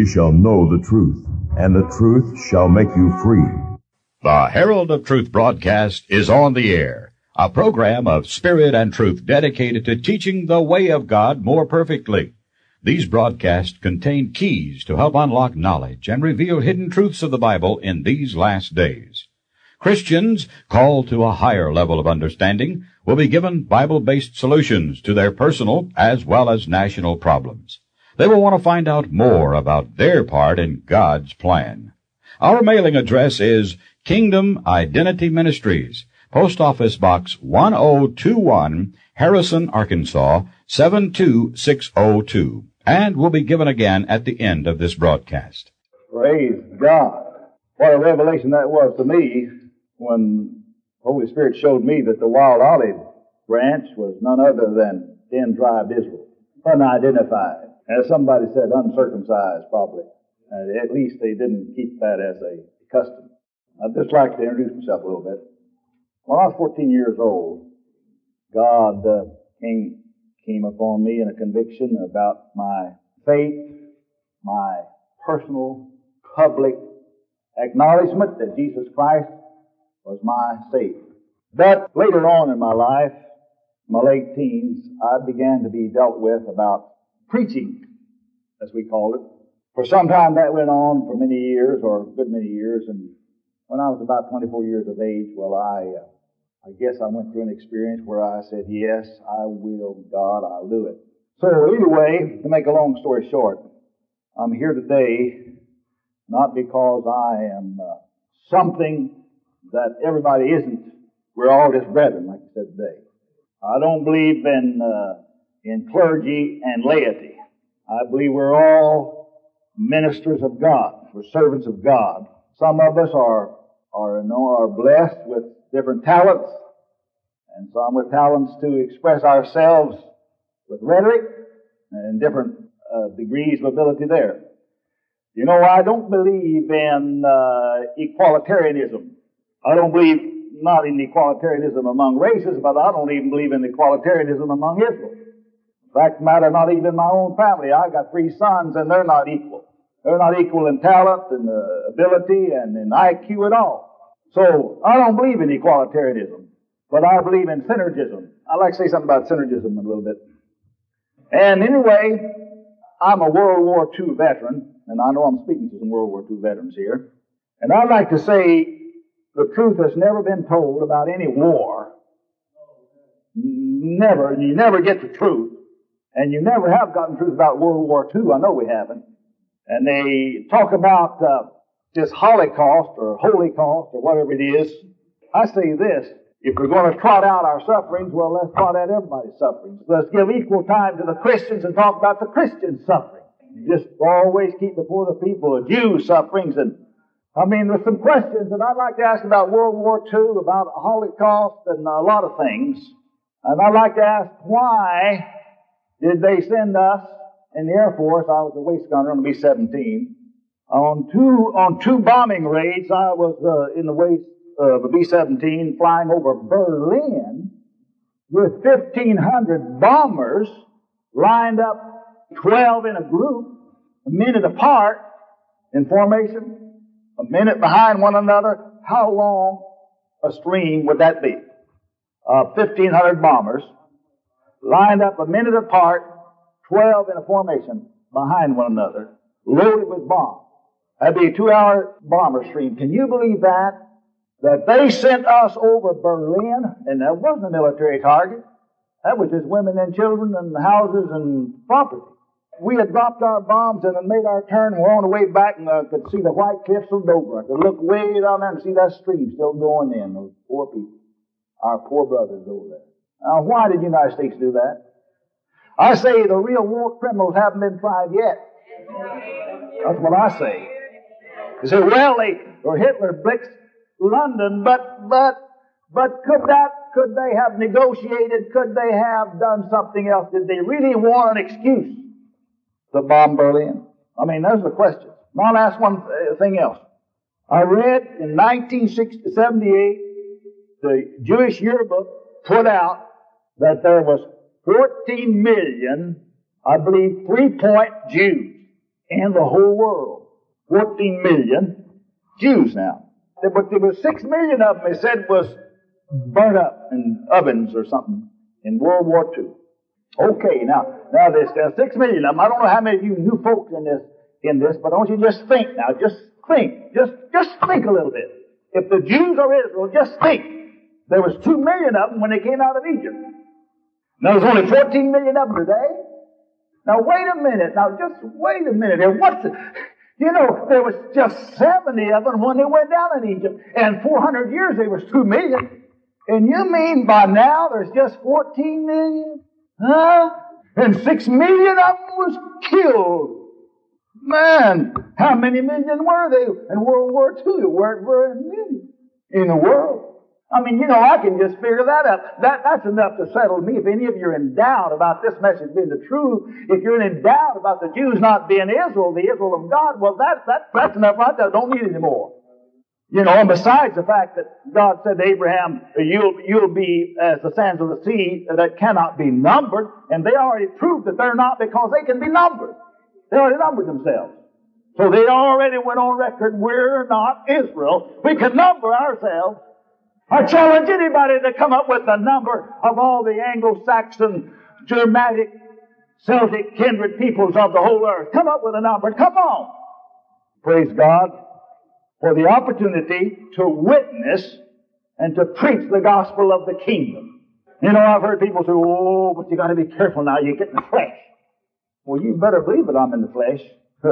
Ye shall know the truth, and the truth shall make you free. The Herald of Truth broadcast is on the air, a program of spirit and truth dedicated to teaching the way of God more perfectly. These broadcasts contain keys to help unlock knowledge and reveal hidden truths of the Bible in these last days. Christians called to a higher level of understanding will be given Bible-based solutions to their personal as well as national problems. They will want to find out more about their part in God's plan. Our mailing address is Kingdom Identity Ministries, Post Office Box 1021, Harrison, Arkansas, 72602, and will be given again at the end of this broadcast. Praise God. What a revelation that was to me when the Holy Spirit showed me that the wild olive branch was none other than 10-tribed Israel, unidentified. As somebody said, uncircumcised probably. At least they didn't keep that as a custom. I'd just like to introduce myself a little bit. When I was 14 years old, God came upon me in a conviction about my faith, my personal, public acknowledgement that Jesus Christ was my Savior. But later on in my life, my late teens, I began to be dealt with about preaching, as we call it. For some time that went on for many years, or a good many years, and when I was about 24 years of age, well, I guess I went through an experience where I said, yes, I will, God, I'll do it. So anyway, to make a long story short, I'm here today not because I am something that everybody isn't. We're all just brethren, like you said today. I don't believe in clergy and laity. I believe we're all ministers of God. We're servants of God. Some of us are blessed with different talents, and some with talents to express ourselves with rhetoric and different degrees of ability there. You know, I don't believe in equalitarianism. I don't believe not in equalitarianism among races, but I don't even believe in equalitarianism among Israel. In fact, the matter, not even my own family. I got 3 sons, and they're not equal. They're not equal in talent and ability and in IQ at all. So I don't believe in equalitarianism, but I believe in synergism. I'd like to say something about synergism a little bit. And anyway, I'm a World War II veteran, and I know I'm speaking to some World War II veterans here. And I'd like to say the truth has never been told about any war. Never. You never get the truth. And you never have gotten truth about World War II. I know we haven't. And they talk about this Holocaust or Holocaust or whatever it is. I say this, if we're going to trot out our sufferings, well, let's trot out everybody's sufferings. Let's give equal time to the Christians and talk about the Christian suffering. Just always keep before the people the Jews' sufferings. And I mean, there's some questions that I'd like to ask about World War II, about Holocaust, and a lot of things. And I'd like to ask, why did they send us in the Air Force? I was a waist gunner on the B-17. On two bombing raids, I was in the waist of a B-17 flying over Berlin with 1,500 bombers lined up, 12 in a group, a minute apart in formation, a minute behind one another. How long a stream would that be? 1,500 bombers lined up a minute apart, 12 in a formation behind one another, loaded with bombs. That'd be a 2-hour bomber stream. Can you believe that? That they sent us over Berlin, and that wasn't a military target. That was just women and children and houses and property. We had dropped our bombs and had made our turn. We're on the way back, and I could see the white cliffs of Dover. I could look way down there and see that stream still going in, those poor people, our poor brothers over there. Now, why did the United States do that? I say the real war criminals haven't been tried yet. That's what I say. You say, well, Hitler blitzed London, but could they have negotiated? Could they have done something else? Did they really want an excuse to bomb Berlin? I mean, those are the questions. Now, I'll ask one thing else. I read in 1978, the Jewish yearbook put out that there was 14 million, I believe, 3-point Jews in the whole world. 14 million Jews now. But there were 6 million of them, they said, was burnt up in ovens or something in World War II. Okay, now there's 6 million of them. I don't know how many of you new folks in this, but I want you to just think now. Just think. Just think a little bit. If the Jews are Israel, just think. There was 2 million of them when they came out of Egypt. Now there's only 14 million of them today. Now wait a minute. Now just wait a minute here. There was just 70 of them when they went down in Egypt. And 400 years there was 2 million. And you mean by now there's just 14 million? Huh? And 6 million of them was killed. Man, how many million were they in World War II? There weren't very many in the world. I mean, I can just figure that up. That's enough to settle me. If any of you are in doubt about this message being the truth, if you're in doubt about the Jews not being Israel, the Israel of God, well, that's enough right there. Don't need any more. And besides the fact that God said to Abraham, you'll be as the sands of the sea that cannot be numbered, and they already proved that they're not because they can be numbered. They already numbered themselves. So they already went on record, we're not Israel. We can number ourselves. I challenge anybody to come up with the number of all the Anglo-Saxon, Germanic, Celtic, kindred peoples of the whole earth. Come up with a number. Come on. Praise God for the opportunity to witness and to preach the gospel of the kingdom. I've heard people say, oh, but you got to be careful now. You get in the flesh. Well, you better believe that I'm in the flesh.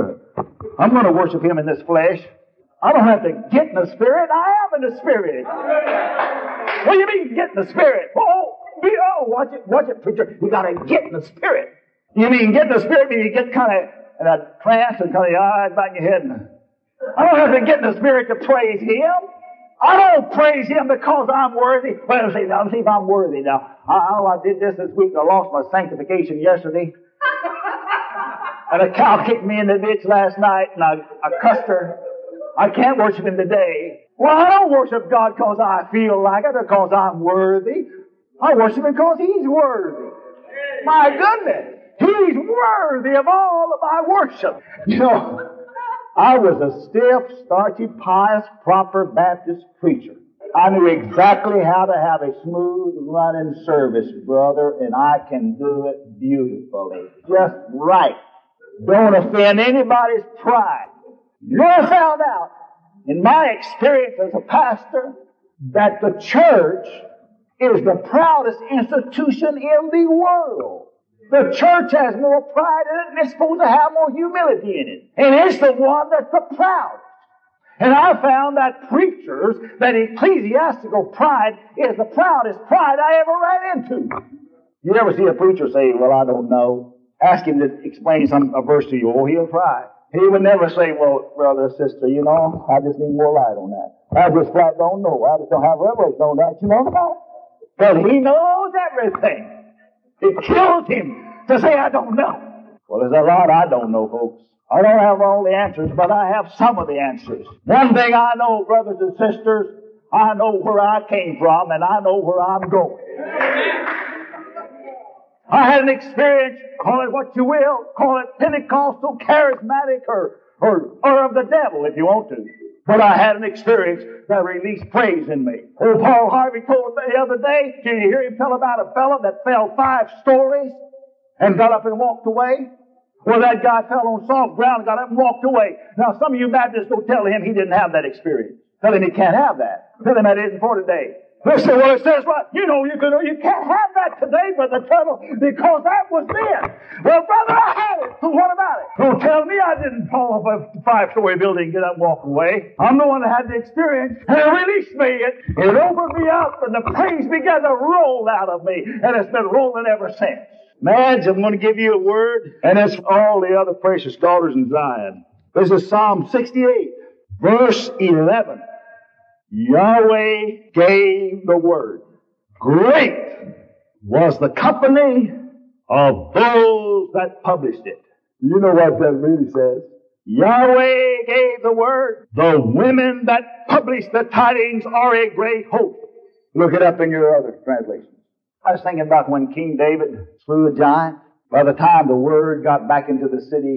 I'm going to worship Him in this flesh. I don't have to get in the Spirit. I am in the Spirit. What do you mean get in the Spirit? Watch it, preacher. You got to get in the Spirit. You mean get in the Spirit means you get kind of in a trance and kind of your eyes back in your head. I don't have to get in the Spirit to praise Him. I don't praise Him because I'm worthy. Well, see if I'm worthy now. I did this week. I lost my sanctification yesterday. And a cow kicked me in the ditch last night, and I cussed her. I can't worship Him today. Well, I don't worship God because I feel like it or because I'm worthy. I worship Him because He's worthy. My goodness. He's worthy of all of my worship. I was a stiff, starchy, pious, proper Baptist preacher. I knew exactly how to have a smooth running service, brother, and I can do it beautifully. Just right. Don't offend anybody's pride. I found out, in my experience as a pastor, that the church is the proudest institution in the world. The church has more pride in it, and it's supposed to have more humility in it. And it's the one that's the proudest. And I found that preachers, that ecclesiastical pride is the proudest pride I ever ran into. You ever see a preacher say, well, I don't know. Ask him to explain a verse to you. Oh, he'll try. He would never say, well, brother or sister, I just need more light on that. I just flat don't know. I just don't have revelation on that. You know about it? But He knows everything. It kills him to say, I don't know. Well, there's a lot I don't know, folks. I don't have all the answers, but I have some of the answers. One thing I know, brothers and sisters, I know where I came from, and I know where I'm going. I had an experience, call it what you will, call it Pentecostal, charismatic, or of the devil, if you want to. But I had an experience that released praise in me. Old Paul Harvey told me the other day, did you hear him tell about a fellow that fell 5 stories and got up and walked away? Well, that guy fell on soft ground and got up and walked away. Now, some of you Baptists don't tell him he didn't have that experience. Tell him he can't have that. Tell him that isn't for today. Listen, well, it says, well, you can't have that today, Brother Tuttle, because that was then. Well, brother, I had it. So what about it? Don't tell me I didn't fall off a 5-story building and get up and walk away. I'm the one that had the experience, and it released me. It opened me up, and the praise began to roll out of me, and it's been rolling ever since. Man, I'm going to give you a word, and it's all the other precious daughters in Zion. This is Psalm 68, verse 11. Yahweh gave the word. Great was the company of those that published it. You know what that really says? Yahweh gave the word. The women that published the tidings are a great hope. Look it up in your other translations. I was thinking about when King David slew the giant. By the time the word got back into the city,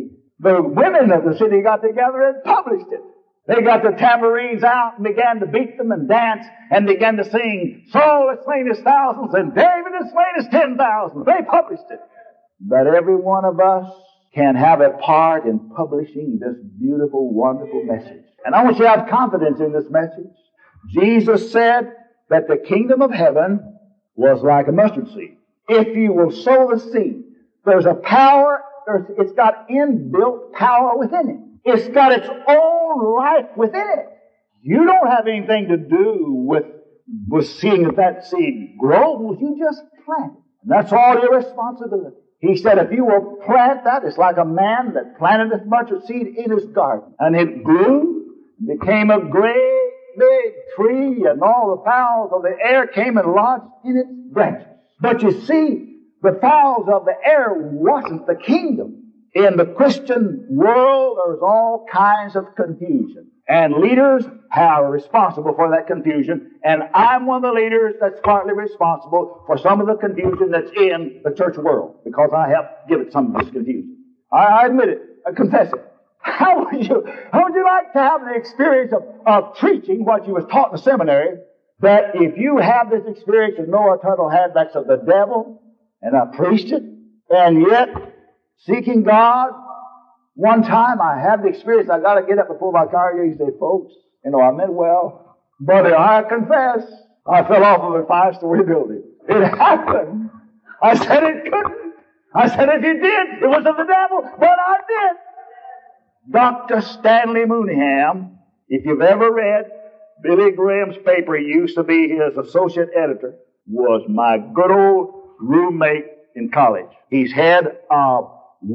The women of the city got together and published it. They got the tambourines out and began to beat them and dance and began to sing, Saul has slain his thousands and David has slain his 10,000. They published it. But every one of us can have a part in publishing this beautiful, wonderful message. And I want you to have confidence in this message. Jesus said that the kingdom of heaven was like a mustard seed. If you will sow the seed, there's a power, it's got inbuilt power within it. It's got its own life within it. You don't have anything to do with seeing that seed grows. You just plant it. And that's all your responsibility. He said, if you will plant that, it's like a man that planted a mustard seed in his garden. And it grew, and became a great big tree, and all the fowls of the air came and lodged in its branches. But you see, the fowls of the air wasn't the kingdom. In the Christian world, there's all kinds of confusion. And leaders are responsible for that confusion. And I'm one of the leaders that's partly responsible for some of the confusion that's in the church world, because I helped give it some of this confusion. I admit it. I confess it. How would you like to have the experience of preaching what you was taught in the seminary, that if you have this experience of Noah Tuttle had, that's of the devil, and I preached it, and yet seeking God, one time I had the experience, I got to get up before my congregation and say, folks, I meant well, but I confess, I fell off of a 5-story building. It happened. I said it couldn't. I said if you did, it was of the devil, but I did. Dr. Stanley Mooneyham, if you've ever read Billy Graham's paper, he used to be his associate editor, was my good old roommate in college. He's head of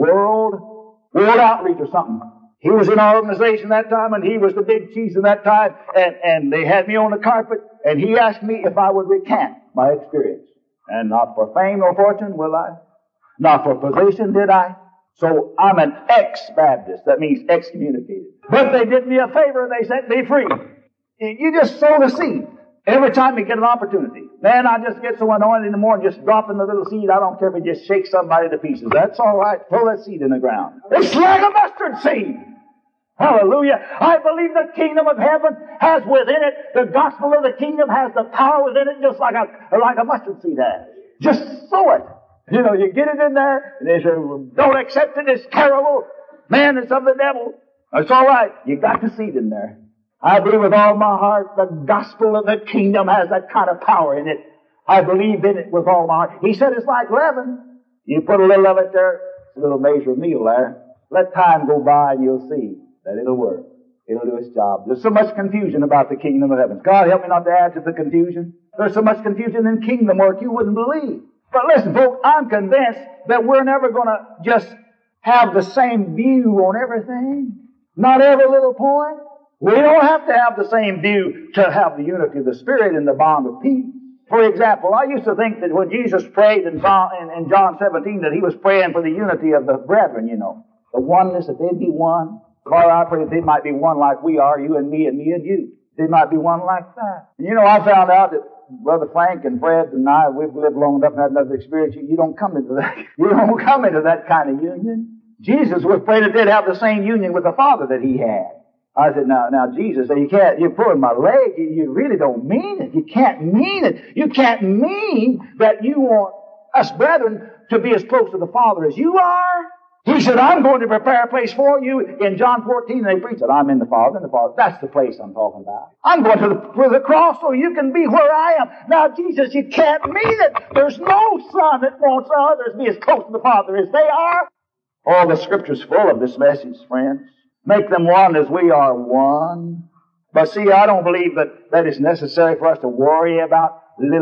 World Outreach or something. He was in our organization that time, and he was the big cheese in that time, and they had me on the carpet, and he asked me if I would recant my experience. And not for fame or fortune will I. Not for position did I. So I'm an ex-Baptist. That means excommunicated. But they did me a favor. They set me free. You just sow the seed every time you get an opportunity. Then I just get so anointed in the morning, just dropping the little seed. I don't care if it just shakes somebody to pieces. That's all right. Throw that seed in the ground. It's like a mustard seed. Hallelujah. I believe the kingdom of heaven has within it, the gospel of the kingdom has the power within it, just like a mustard seed has. Just sow it. You get it in there, and they say, don't accept it, it's terrible. Man, it's of the devil. It's all right. You got the seed in there. I believe with all my heart the gospel of the kingdom has that kind of power in it. I believe in it with all my heart. He said it's like leaven. You put a little of it there, a little measure of meal there. Let time go by and you'll see that it'll work. It'll do its job. There's so much confusion about the kingdom of heaven. God help me not to add to the confusion. There's so much confusion in kingdom work you wouldn't believe. But listen, folks, I'm convinced that we're never going to just have the same view on everything. Not every little point. We don't have to have the same view to have the unity of the Spirit and the bond of peace. For example, I used to think that when Jesus prayed in John 17 that he was praying for the unity of the brethren, the oneness, that they'd be one. Lord, I pray that they might be one like we are, you and me and you. They might be one like that. And I found out that Brother Frank and Fred and I, we've lived long enough and had another experience. You don't come into that. You don't come into that kind of union. Jesus was praying that they'd have the same union with the Father that he had. I said, now, Jesus, you're pulling my leg. You really don't mean it. You can't mean it. You can't mean that you want us brethren to be as close to the Father as you are. He said, I'm going to prepare a place for you. In John 14, they preached that I'm in the Father and the Father. That's the place I'm talking about. I'm going to the cross so you can be where I am. Now, Jesus, you can't mean it. There's no son that wants others to be as close to the Father as they are. All the Scripture's full of this message, friends. Make them one as we are one. But see, I don't believe that it's necessary for us to worry about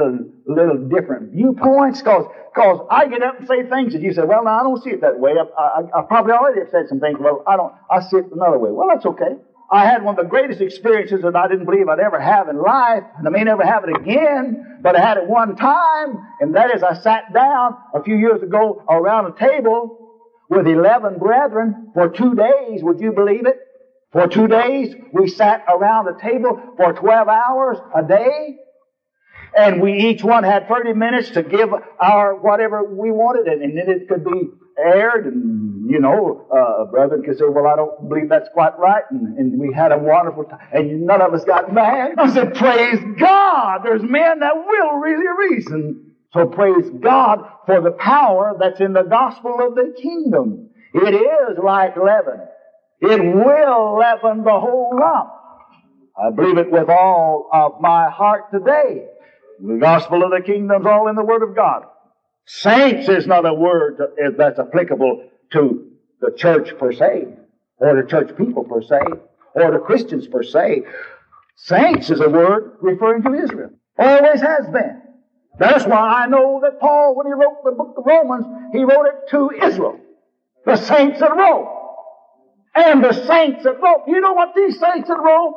little different viewpoints, because I get up and say things that you say, well, no, I don't see it that way. I probably already have said some things, well, I see it another way. Well, that's okay. I had one of the greatest experiences that I didn't believe I'd ever have in life, and I may never have it again, but I had it one time, and that is I sat down a few years ago around a table with 11 brethren for 2 days. Would you believe it? For 2 days, we sat around the table for 12 hours a day. And we each one had 30 minutes to give our whatever we wanted. And then it could be erred, and, brethren could say, well, I don't believe that's quite right, and we had a wonderful time, and none of us got mad. I said, praise God! There's men that will really reason. So praise God for the power that's in the gospel of the kingdom. It is like leaven. It will leaven the whole lump. I believe it with all of my heart today. The gospel of the kingdom's all in the Word of God. Saints is not a word that's applicable to the church per se, or the church people per se, or the Christians per se. Saints is a word referring to Israel. Always has been. That's why I know that Paul, when he wrote the book of Romans, he wrote it to Israel. The saints at Rome. And the saints at Rome. You know what these saints at Rome,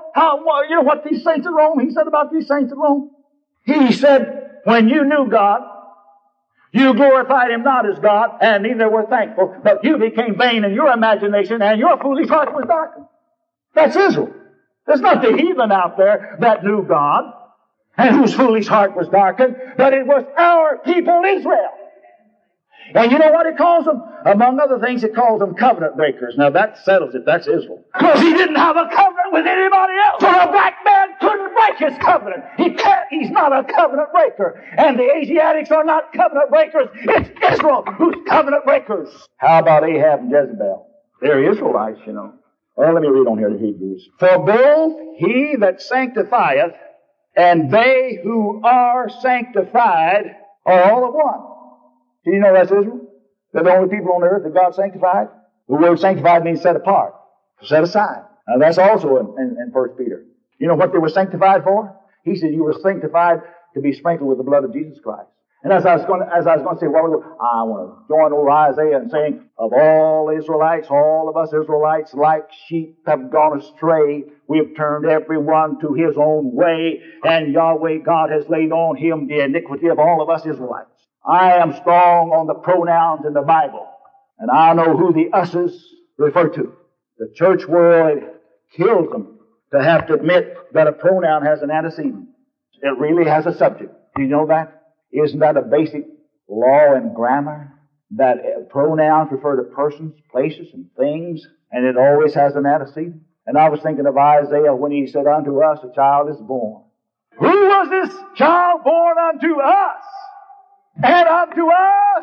he said about these saints at Rome? He said, when you knew God, you glorified Him not as God, and neither were thankful, but you became vain in your imagination, and your foolish heart was darkened. That's Israel. There's not the heathen out there that knew God, and whose foolish heart was darkened, but it was our people Israel. And you know what it calls them? Among other things, it calls them covenant breakers. Now that settles it. That's Israel. Because he didn't have a covenant with anybody else. So a black man couldn't break his covenant. He can't. He's not a covenant breaker. And the Asiatics are not covenant breakers. It's Israel who's covenant breakers. How about Ahab and Jezebel? They're Israelites, you know. Well, let me read on here to Hebrews. For both he that sanctifieth and they who are sanctified are all of one. Do you know that's Israel? They're the only people on earth that God sanctified. The word sanctified means set apart, set aside. Now that's also in 1 Peter. You know what they were sanctified for? He said you were sanctified to be sprinkled with the blood of Jesus Christ. And as I was going to say a while ago, I want to join over Isaiah and saying, of all Israelites, all of us Israelites, like sheep have gone astray. We have turned everyone to his own way, and Yahweh God has laid on him the iniquity of all of us Israelites. I am strong on the pronouns in the Bible, and I know who the us's refer to. The church world kills them to have to admit that a pronoun has an antecedent. It really has a subject. Do you know that? Isn't that a basic law in grammar? That pronouns refer to persons, places, and things, and it always has an antecedent. And I was thinking of Isaiah when he said, unto us a child is born. Who was this child born unto us? And unto us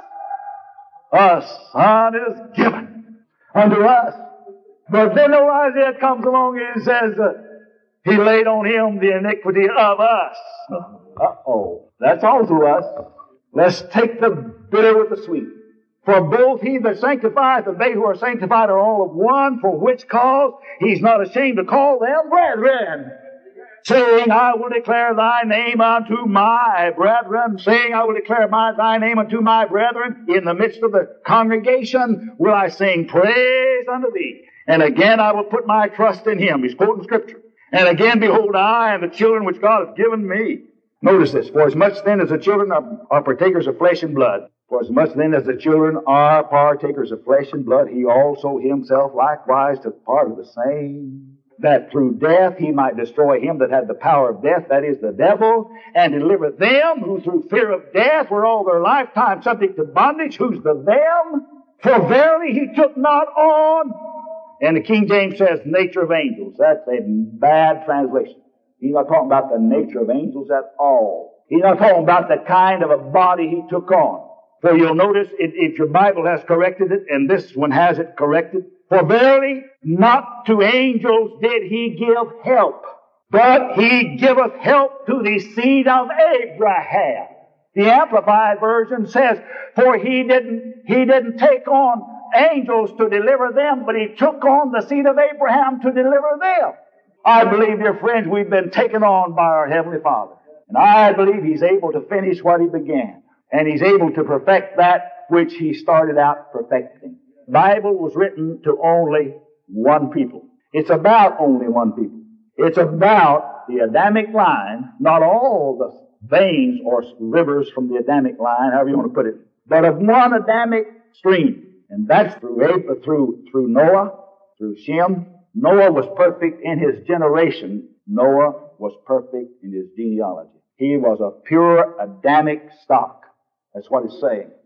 a son is given. Unto us. But then Isaiah comes along and says, he laid on him the iniquity of us. Uh-oh. That's also us. Let's take the bitter with the sweet. For both he that sanctifieth and they who are sanctified are all of one, for which cause he's not ashamed to call them brethren. Saying, I will declare thy name unto my brethren. Saying, I will declare thy name unto my brethren. In the midst of the congregation will I sing praise unto thee. And again I will put my trust in him. He's quoting Scripture. And again, behold, I and the children which God hath given me. Notice this. For as much then as the children are partakers of flesh and blood, for as much then as the children are partakers of flesh and blood, he also himself likewise took part of the same, that through death he might destroy him that had the power of death, that is the devil, and deliver them who through fear of death were all their lifetime subject to bondage. Who's the them? For verily he took not on, and the King James says, nature of angels. That's a bad translation. He's not talking about the nature of angels at all. He's not talking about the kind of a body he took on. For you'll notice, if your Bible has corrected it, and this one has it corrected, for verily not to angels did he give help, but he giveth help to the seed of Abraham. The Amplified Version says, for he didn't take on angels to deliver them, but he took on the seed of Abraham to deliver them. I believe, dear friends, we've been taken on by our Heavenly Father. And I believe he's able to finish what he began. And he's able to perfect that which he started out perfecting. The Bible was written to only one people. It's about only one people. It's about the Adamic line, not all the veins or rivers from the Adamic line, however you want to put it, but of one Adamic stream. And that's through Noah, through Shem. Noah was perfect in his generation. Noah was perfect in his genealogy. He was a pure Adamic stock. That's what it's saying.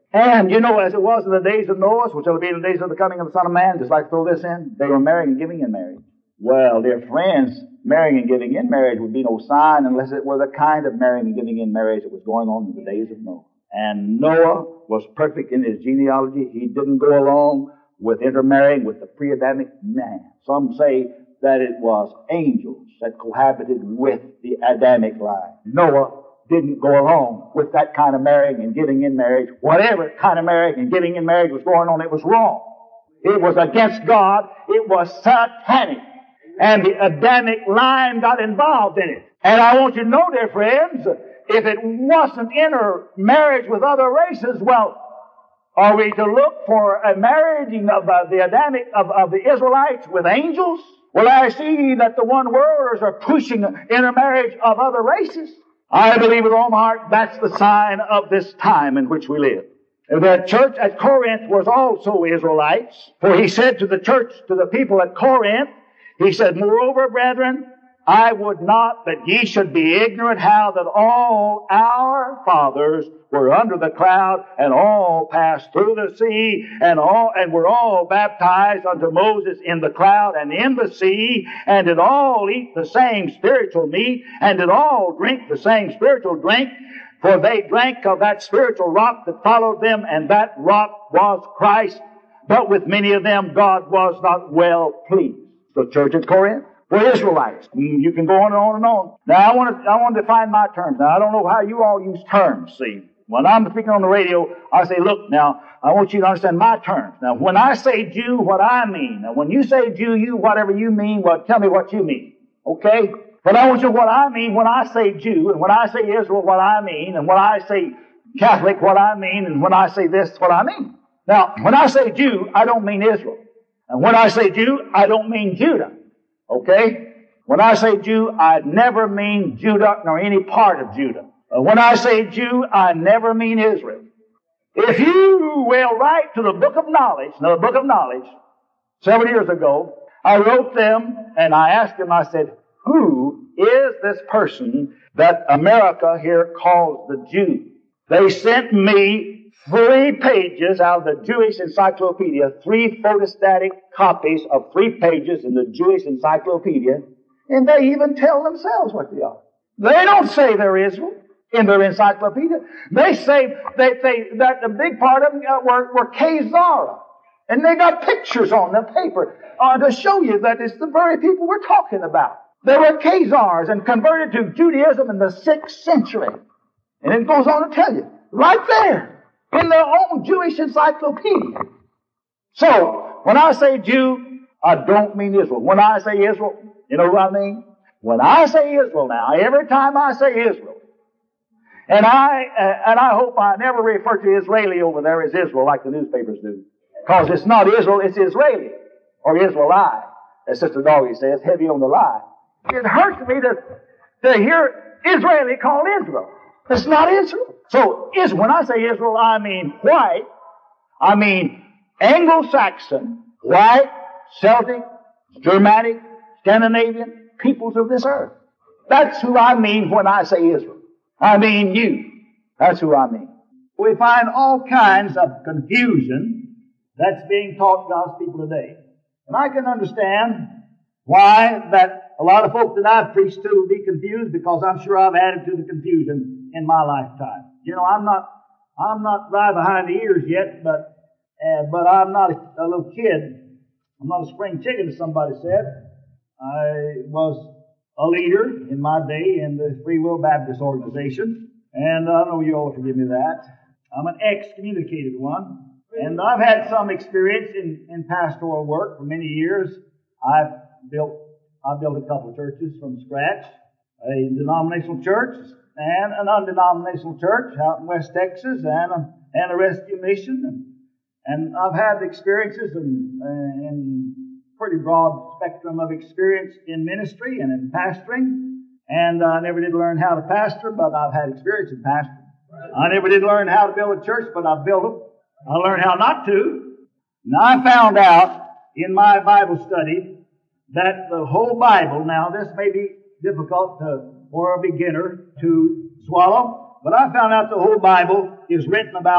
And you know, as it was in the days of Noah, so shall it be in the days of the coming of the Son of Man, just like throw this in, they were marrying and giving in marriage. Well, dear friends, marrying and giving in marriage would be no sign unless it were the kind of marrying and giving in marriage that was going on in the days of Noah. And Noah was perfect in his genealogy. He didn't go along with intermarrying with the pre-Adamic man. Some say that it was angels that cohabited with the Adamic line. Noah didn't go along with that kind of marrying and giving in marriage. Whatever kind of marrying and giving in marriage was going on, it was wrong. It was against God. It was satanic. And the Adamic line got involved in it. And I want you to know, dear friends, if it wasn't intermarriage with other races, well, are we to look for a marrying of the Adamic, of the Israelites with angels? Well, I see that the one-worlders are pushing intermarriage of other races. I believe with all my heart that's the sign of this time in which we live. The church at Corinth was also Israelites, for he said to the church, to the people at Corinth, he said, moreover, brethren, I would not that ye should be ignorant how that all our fathers were under the cloud, and all passed through the sea, and were all baptized unto Moses in the cloud and in the sea, and did all eat the same spiritual meat, and did all drink the same spiritual drink, for they drank of that spiritual rock that followed them, and that rock was Christ. But with many of them God was not well pleased. The church at Corinth were Israelites. You can go on and on and on. Now, I want to define my terms. Now, I don't know how you all use terms, see. When I'm speaking on the radio, I say, look, now, I want you to understand my terms. Now, when I say Jew, what I mean. Now, when you say Jew, whatever you mean, well, tell me what you mean. Okay? But I want you to know what I mean when I say Jew, and when I say Israel, what I mean, and when I say Catholic, what I mean, and when I say this, what I mean. Now, when I say Jew, I don't mean Israel. And when I say Jew, I don't mean Judah. Okay? When I say Jew, I never mean Judah nor any part of Judah. When I say Jew, I never mean Israel. If you will write to the Book of Knowledge, several years ago, I wrote them and I asked them, I said, who is this person that America here calls the Jew? They sent me 3 pages out of the Jewish Encyclopedia, 3 photostatic copies of 3 pages in the Jewish Encyclopedia, and they even tell themselves what they are. They don't say they're Israel in their encyclopedia. They say that a big part of them were Khazara. And they got pictures on the paper to show you that it's the very people we're talking about. They were Khazars and converted to Judaism in the 6th century. And it goes on to tell you, right there, in their own Jewish encyclopedia. So, when I say Jew, I don't mean Israel. When I say Israel, you know what I mean? When I say Israel now, every time I say Israel, and I hope I never refer to Israeli over there as Israel like the newspapers do. Because it's not Israel, it's Israeli. Or Israeli, as Sister Doggy says, heavy on the lie. It hurts me to hear Israeli called Israel. It's not Israel. So, when I say Israel, I mean white, I mean Anglo-Saxon, white, Celtic, Germanic, Scandinavian peoples of this earth. That's who I mean when I say Israel. I mean you. That's who I mean. We find all kinds of confusion that's being taught God's people today. And I can understand why that a lot of folk that I've preached to will be confused, because I'm sure I've added to the confusion in my lifetime. You know, I'm not right behind the ears yet, but I'm not a little kid. I'm not a spring chicken, as somebody said. I was a leader in my day in the Free Will Baptist organization, and I know you all forgive me that. I'm an excommunicated one, and I've had some experience in pastoral work for many years. I built a couple of churches from scratch, a denominational church and an undenominational church out in West Texas, and a rescue mission, and I've had experiences in pretty broad spectrum of experience in ministry and in pastoring. And I never did learn how to pastor, but I've had experience in pastoring. I never did learn how to build a church, but I've built them. I learned how not to. Now, I found out in my Bible study that the whole Bible, now this may be difficult for a beginner to swallow, but I found out the whole Bible is written about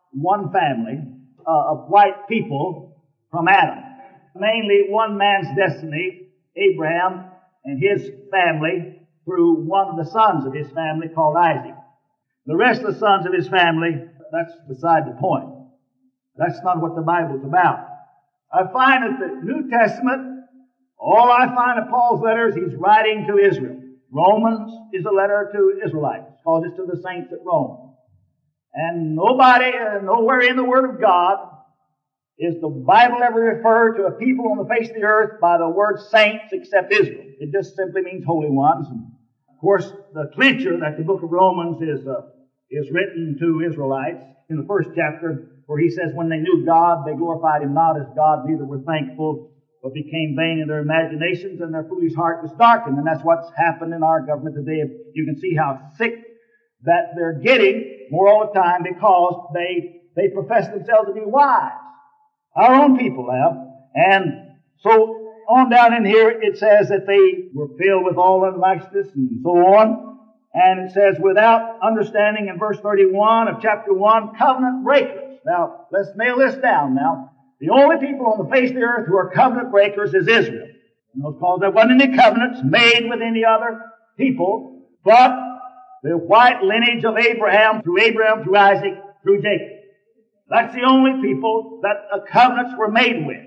one family of white people from Adam. Mainly one man's destiny, Abraham and his family, through one of the sons of his family called Isaac. The rest of the sons of his family, that's beside the point. That's not what the Bible's about. I find that the New Testament, all I find of Paul's letters, he's writing to Israel. Romans is a letter to Israelites, because it's to the saints at Rome. And nowhere in the Word of God is the Bible ever referred to a people on the face of the earth by the word saints except Israel. It just simply means holy ones. And of course, the clincher that the book of Romans is written to Israelites in the first chapter, where he says, when they knew God, they glorified Him not as God, neither were thankful, but became vain in their imaginations, and their foolish heart was darkened. And that's what's happened in our government today. You can see how sick that they're getting more all the time, because they profess themselves to be wise. Our own people have. And so on down in here, it says that they were filled with all unrighteousness and so on. And it says, without understanding in verse 31 of chapter 1, covenant breakers. Now, let's nail this down now. The only people on the face of the earth who are covenant breakers is Israel. Because there wasn't any covenants made with any other people, but the white lineage of Abraham, through Isaac, through Jacob. That's the only people that covenants were made with.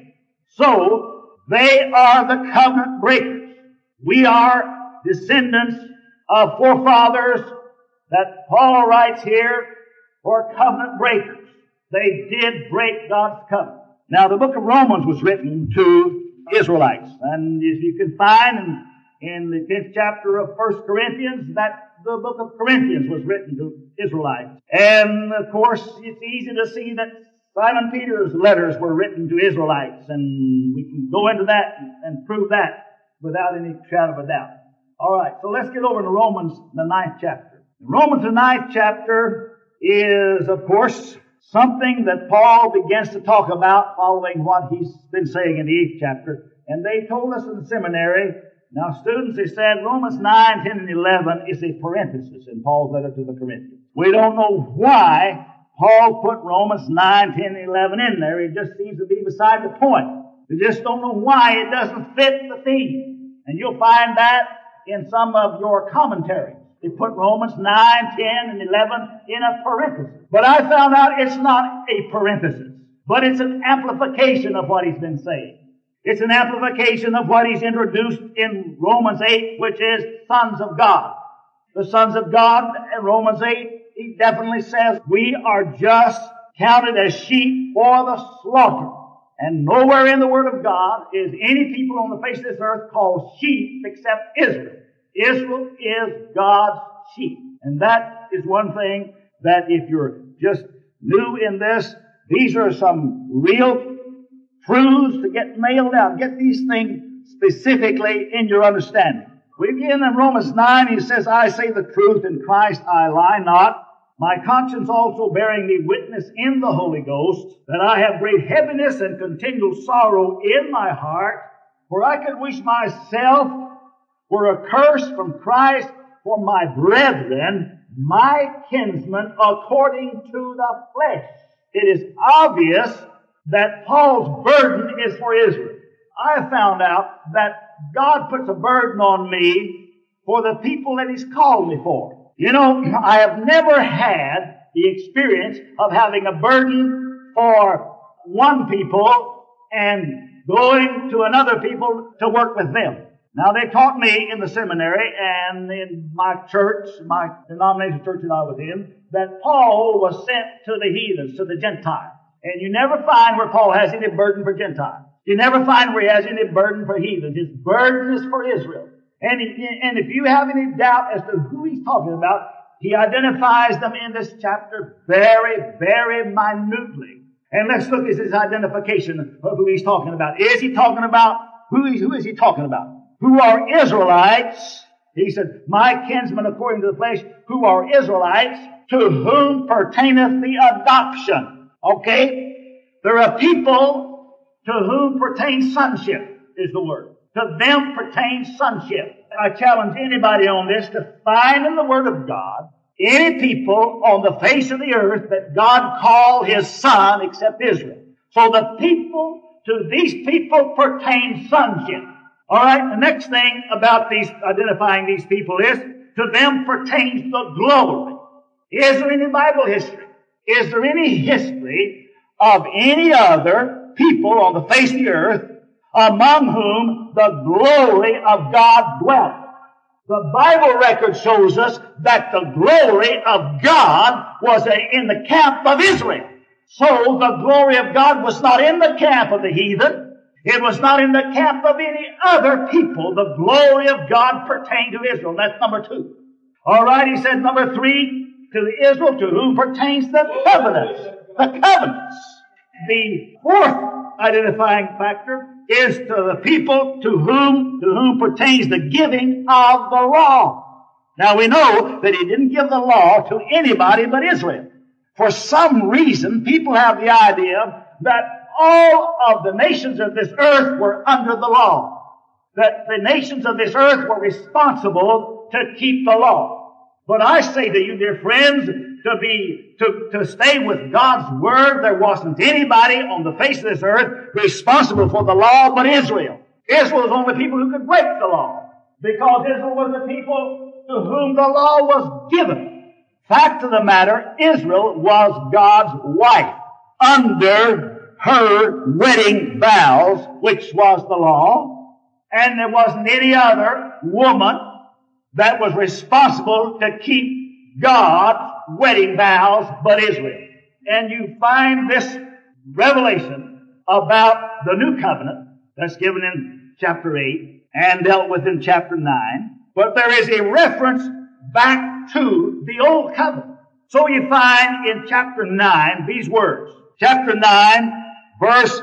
So, they are the covenant breakers. We are descendants of forefathers that Paul writes here for covenant breakers. They did break God's covenant. Now, the book of Romans was written to Israelites. And as you can find in the 10th chapter of 1 Corinthians, that the book of Corinthians was written to Israelites. And, of course, it's easy to see that Simon Peter's letters were written to Israelites. And we can go into that and prove that without any shadow of a doubt. All right, so let's get over to Romans, the 9th chapter. Romans, the 9th chapter, is, of course, something that Paul begins to talk about following what he's been saying in the 8th chapter. And they told us in the seminary, now students, they said Romans 9, 10, and 11 is a parenthesis in Paul's letter to the Corinthians. We don't know why Paul put Romans 9, 10, and 11 in there. It just seems to be beside the point. We just don't know why it doesn't fit the theme. And you'll find that in some of your commentaries. They put Romans 9, 10, and 11 in a parenthesis. But I found out it's not a parenthesis, but it's an amplification of what he's been saying. It's an amplification of what he's introduced in Romans 8, which is sons of God. The sons of God in Romans 8, he definitely says we are just counted as sheep for the slaughter. And nowhere in the Word of God is any people on the face of this earth called sheep except Israel. Israel is God's sheep. And that is one thing that if you're just new in this, these are some real truths to get nailed down. Get these things specifically in your understanding. We begin in Romans 9, he says, I say the truth, in Christ I lie not. My conscience also bearing me witness in the Holy Ghost, that I have great heaviness and continual sorrow in my heart, for I could wish myself were accursed from Christ for my brethren, my kinsmen, according to the flesh. It is obvious that Paul's burden is for Israel. I found out that God puts a burden on me for the people that He's called me for. You know, I have never had the experience of having a burden for one people and going to another people to work with them. Now, they taught me in the seminary and in my church, my denominational church that I was in, that Paul was sent to the heathens, to the Gentiles. And you never find where Paul has any burden for Gentiles. You never find where he has any burden for heathens. His burden is for Israel. And if you have any doubt as to who he's talking about, he identifies them in this chapter very, very minutely. And let's look at his identification of who he's talking about. Is he talking about, who is he talking about? Who are Israelites? He said, my kinsmen according to the flesh, who are Israelites, to whom pertaineth the adoption. Okay? There are people to whom pertains sonship, is the word. To them pertains sonship. I challenge anybody on this to find in the Word of God any people on the face of the earth that God called His Son except Israel. So to these people pertains sonship. Alright, the next thing about identifying these people is, to them pertains the glory. Is there any Bible history? Is there any history of any other people on the face of the earth among whom the glory of God dwelt? The Bible record shows us that the glory of God was in the camp of Israel. So the glory of God was not in the camp of the heathen. It was not in the camp of any other people. The glory of God pertained to Israel. That's number 2. All right, he said number 3, to Israel, to whom pertains the covenants. The covenants. The 4th identifying factor is to the people to whom pertains the giving of the law. Now we know that He didn't give the law to anybody but Israel. For some reason, people have the idea that all of the nations of this earth were under the law. That the nations of this earth were responsible to keep the law. But I say to you, dear friends, to stay with God's Word, there wasn't anybody on the face of this earth responsible for the law but Israel. Israel was only people who could break the law, because Israel was the people to whom the law was given. Fact of the matter, Israel was God's wife under her wedding vows, which was the law, and there wasn't any other woman that was responsible to keep God's wedding vows but Israel. And you find this revelation about the new covenant that's given in chapter 8 and dealt with in chapter 9. But there is a reference back to the old covenant. So you find in chapter 9 these words. Chapter 9, verse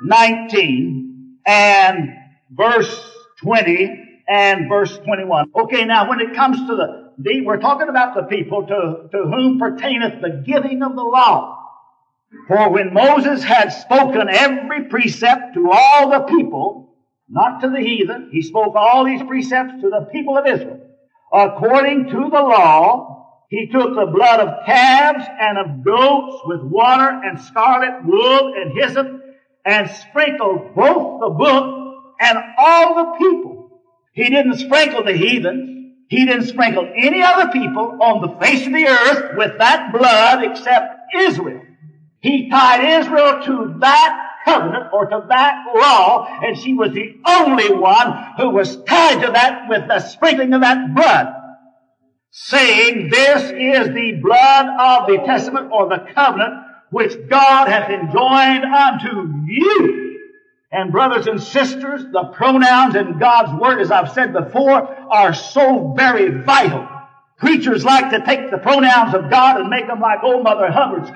19 and verse 20 and verse 21. Okay, now when it comes to we're talking about the people to whom pertaineth the giving of the law. For when Moses had spoken every precept to all the people, not to the heathen, he spoke all these precepts to the people of Israel. According to the law, he took the blood of calves and of goats with water and scarlet wool and hyssop and sprinkled both the book and all the people. He didn't sprinkle the heathens. He didn't sprinkle any other people on the face of the earth with that blood except Israel. He tied Israel to that covenant or to that law, and she was the only one who was tied to that with the sprinkling of that blood, saying, "This is the blood of the testament or the covenant which God hath enjoined unto you." And brothers and sisters, the pronouns in God's Word, as I've said before, are so very vital. Preachers like to take the pronouns of God and make them like old Mother Hubbard's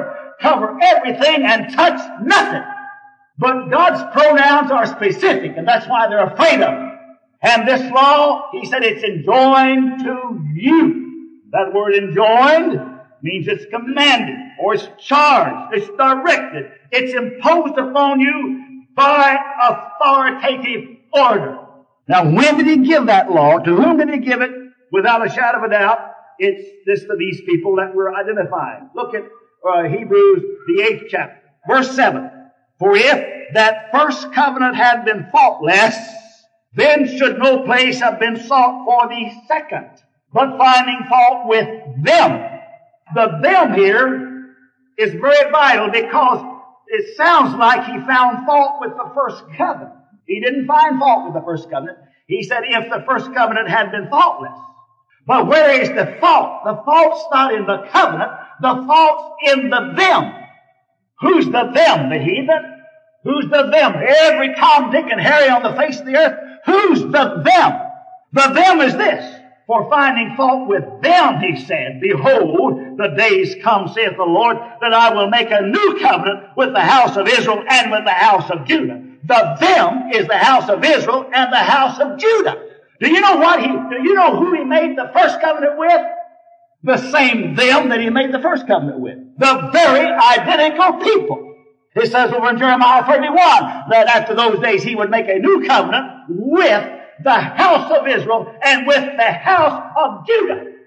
cover everything and touch nothing. But God's pronouns are specific, and that's why they're afraid of them. And this law, he said, it's enjoined to you. That word enjoined means it's commanded, or it's charged, it's directed, it's imposed upon you by authoritative order. Now, when did he give that law? To whom did he give it? Without a shadow of a doubt, it's this to these people that we're identifying. Look at Hebrews, the 8th chapter, verse 7. For if that first covenant had been faultless, then should no place have been sought for the second, but finding fault with them. The them here is very vital, because it sounds like he found fault with the first covenant. He didn't find fault with the first covenant. He said if the first covenant had been faultless. But where is the fault? The fault's not in the covenant. The fault's in the them. Who's the them? The heathen? Who's the them? Every Tom, Dick, and Harry on the face of the earth. Who's the them? The them is this. For finding fault with them, he said, behold, the days come, saith the Lord, that I will make a new covenant with the house of Israel and with the house of Judah. The them is the house of Israel and the house of Judah. Do you know who he made the first covenant with? The same them that he made the first covenant with. The very identical people. It says over in Jeremiah 31 that after those days he would make a new covenant with the house of Israel and with the house of Judah.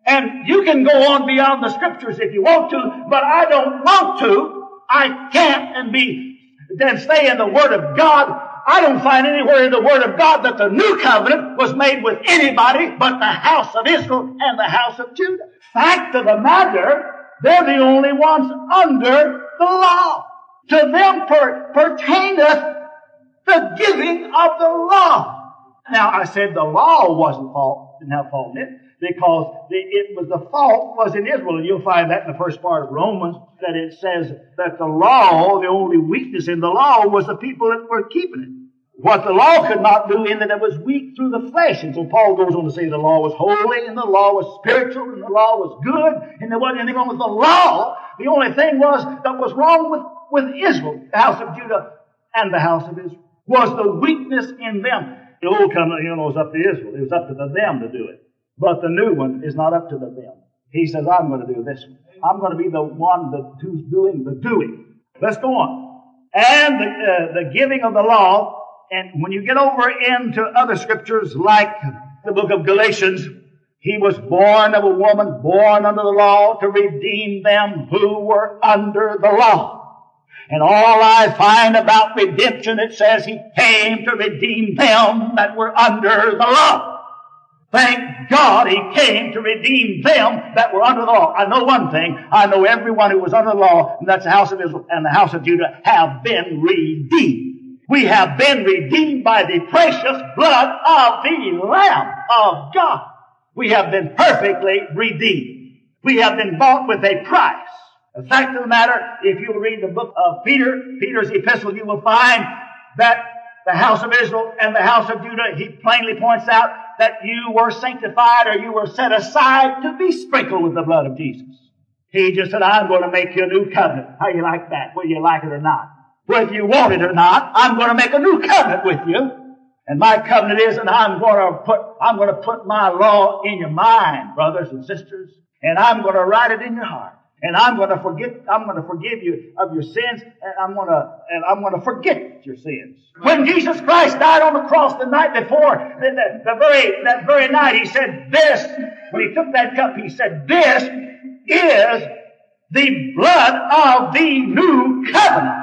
And you can go on beyond the Scriptures if you want to, but I don't want to. I can't then stay in the Word of God. I don't find anywhere in the Word of God that the new covenant was made with anybody but the house of Israel and the house of Judah. Fact of the matter, they're the only ones under the law. To them pertaineth the giving of the law. Now I said the law didn't have fault in it, because the fault was in Israel. And you'll find that in the first part of Romans, that it says that the law, the only weakness in the law was the people that were keeping it. What the law could not do in that it was weak through the flesh. And so Paul goes on to say the law was holy, and the law was spiritual, and the law was good, and there wasn't anything wrong with the law. The only thing that was wrong with Israel, the house of Judah and the house of Israel, was the weakness in them. The old covenant, was up to Israel. It was up to them to do it. But the new one is not up to the them. He says, I'm going to do this one. I'm going to be the one who's doing the doing. Let's go on. And the giving of the law. And when you get over into other scriptures like the book of Galatians, he was born of a woman, born under the law to redeem them who were under the law. And all I find about redemption, it says he came to redeem them that were under the law. Thank God he came to redeem them that were under the law. I know one thing. I know everyone who was under the law, and that's the house of Israel and the house of Judah, have been redeemed. We have been redeemed by the precious blood of the Lamb of God. We have been perfectly redeemed. We have been bought with a price. The fact of the matter, if you read the book of Peter's epistle, you will find that the house of Israel and the house of Judah, he plainly points out that you were sanctified, or you were set aside to be sprinkled with the blood of Jesus. He just said, I'm going to make you a new covenant. How you like that? Whether you like it or not. Whether you want it or not, I'm going to make a new covenant with you. And my covenant is that I'm going to put my law in your mind, brothers and sisters. And I'm going to write it in your heart. And I'm going to forgive you of your sins, and I'm going to forget your sins. When Jesus Christ died on the cross the night before, that very night, he said when he took that cup, he said, this is the blood of the new covenant.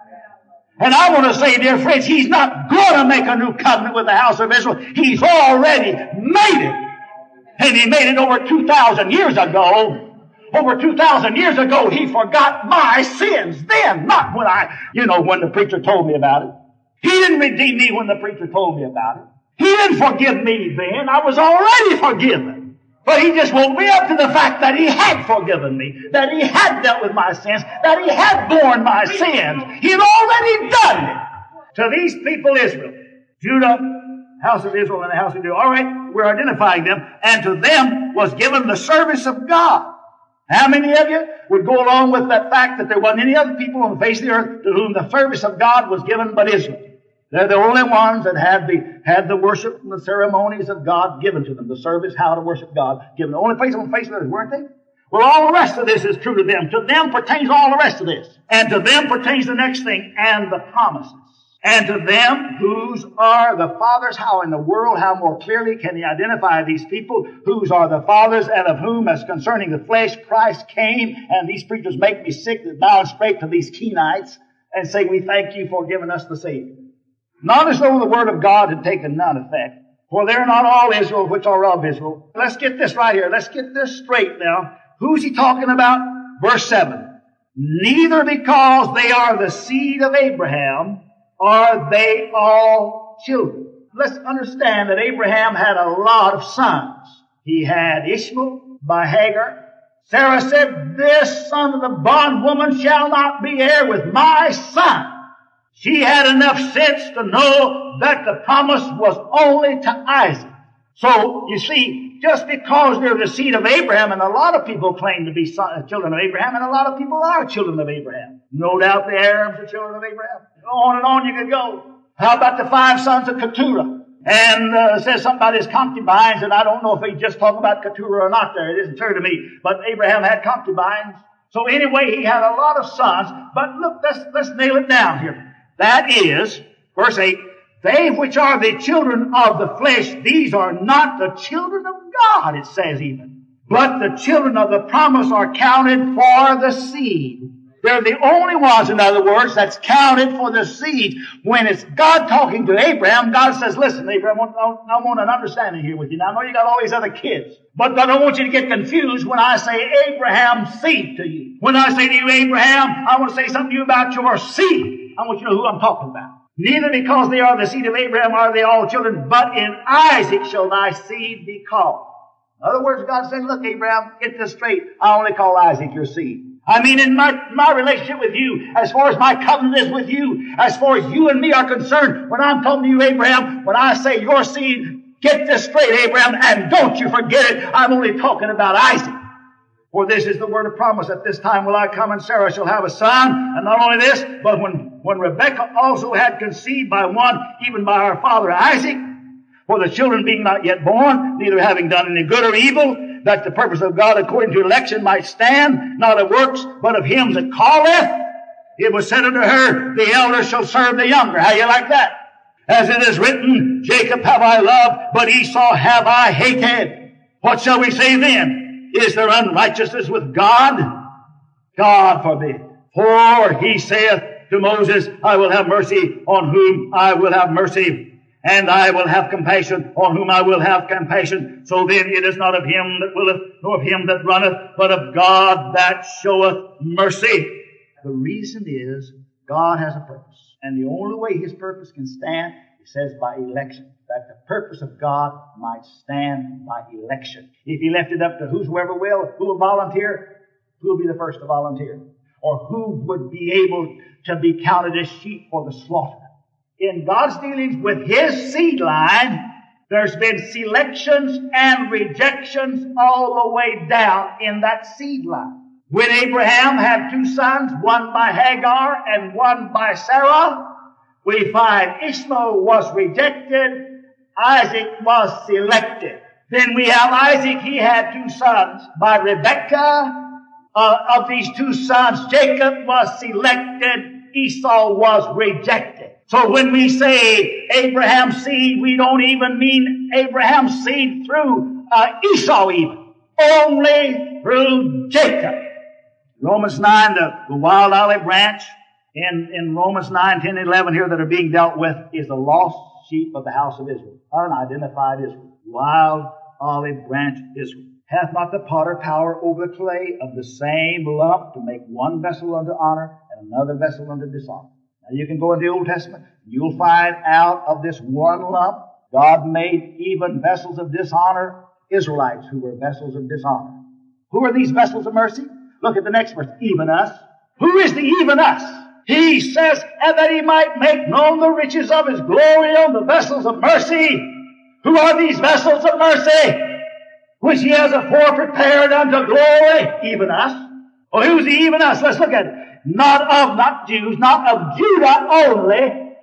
And I want to say, dear friends, he's not going to make a new covenant with the house of Israel. He's already made it. And he made it over 2,000 years ago. Over 2,000 years ago, he forgot my sins then, not when the preacher told me about it. He didn't redeem me when the preacher told me about it. He didn't forgive me then. I was already forgiven. But he just woke me up to the fact that he had forgiven me, that he had dealt with my sins, that he had borne my sins. He had already done it. To these people, Israel, Judah, house of Israel, and the house of Judah. All right, we're identifying them. And to them was given the service of God. How many of you would go along with that fact that there wasn't any other people on the face of the earth to whom the service of God was given but Israel? They're the only ones that had the worship and the ceremonies of God given to them. The service, how to worship God, given. The only place on the face of the earth, weren't they? Well, all the rest of this is true to them. To them pertains all the rest of this. And to them pertains the next thing, and the promises. And to them whose are the fathers, how in the world, how more clearly can he identify these people whose are the fathers, and of whom, as concerning the flesh, Christ came. And these preachers make me sick that bow and scrape to these Kenites and say, we thank you for giving us the Savior. Not as though the word of God had taken none effect. For they're not all Israel which are of Israel. Let's get this right here. Let's get this straight now. Who's he talking about? Verse 7. Neither because they are the seed of Abraham are they all children. Let's understand that Abraham had a lot of sons. He had Ishmael by Hagar. Sarah said, this son of the bondwoman shall not be heir with my son. She had enough sense to know that the promise was only to Isaac. So, you see, just because they're the seed of Abraham, and a lot of people claim to be children of Abraham, and a lot of people are children of Abraham. No doubt the Arabs are children of Abraham. On and on you could go. How about the 5 sons of Keturah? And says something about his concubines, and I don't know if he just talking about Keturah or not there. It isn't clear to me. But Abraham had concubines. So anyway, he had a lot of sons. But look, let's nail it down here. That is, verse 8, they which are the children of the flesh, these are not the children of God, it says even. But the children of the promise are counted for the seed. They're the only ones, in other words, that's counted for the seed. When it's God talking to Abraham, God says, listen, Abraham, I want an understanding here with you. Now, I know you got all these other kids, but I don't want you to get confused when I say Abraham's seed to you. When I say to you, Abraham, I want to say something to you about your seed. I want you to know who I'm talking about. Neither because they are the seed of Abraham are they all children, but in Isaac shall thy seed be called. In other words, God said, look, Abraham, get this straight. I only call Isaac your seed. I mean, in my relationship with you, as far as my covenant is with you, as far as you and me are concerned, when I'm talking to you, Abraham, when I say your seed, get this straight, Abraham, and don't you forget it, I'm only talking about Isaac. For this is the word of promise, at this time will I come and Sarah shall have a son. And not only this, but when Rebekah also had conceived by one, even by our father Isaac, for the children being not yet born, neither having done any good or evil, that the purpose of God according to election might stand, not of works, but of him that calleth. It was said unto her, the elder shall serve the younger. How you like that? As it is written, Jacob have I loved, but Esau have I hated. What shall we say then? Is there unrighteousness with God? God forbid. For he saith to Moses, I will have mercy on whom I will have mercy, and I will have compassion on whom I will have compassion. So then it is not of him that willeth, nor of him that runneth, but of God that showeth mercy. The reason is God has a purpose. And the only way his purpose can stand, he says, by election. That the purpose of God might stand by election. If he left it up to whosoever will, who will volunteer, who will be the first to volunteer? Or who would be able to be counted as sheep for the slaughter? In God's dealings with his seed line, there's been selections and rejections all the way down in that seed line. When Abraham had two sons, one by Hagar and one by Sarah, we find Ishmael was rejected, Isaac was selected. Then we have Isaac, he had two sons by Rebekah. Of these two sons, Jacob was selected, Esau was rejected. So when we say Abraham's seed, we don't even mean Abraham's seed through Esau even. Only through Jacob. Romans 9, the wild olive branch in Romans 9, 10, 11 here that are being dealt with is the lost sheep of the house of Israel. Unidentified Israel. Wild olive branch Israel. Hath not the potter power over the clay of the same lump to make one vessel unto honor and another vessel unto dishonor? Now you can go in the Old Testament, you'll find out of this one lump, God made even vessels of dishonor, Israelites who were vessels of dishonor. Who are these vessels of mercy? Look at the next verse, even us. Who is the even us? He says, and that he might make known the riches of his glory on the vessels of mercy. Who are these vessels of mercy? Which he has afore prepared unto glory, even us. Well, who's the even us? Let's look at it. Not Jews, not of Judah only,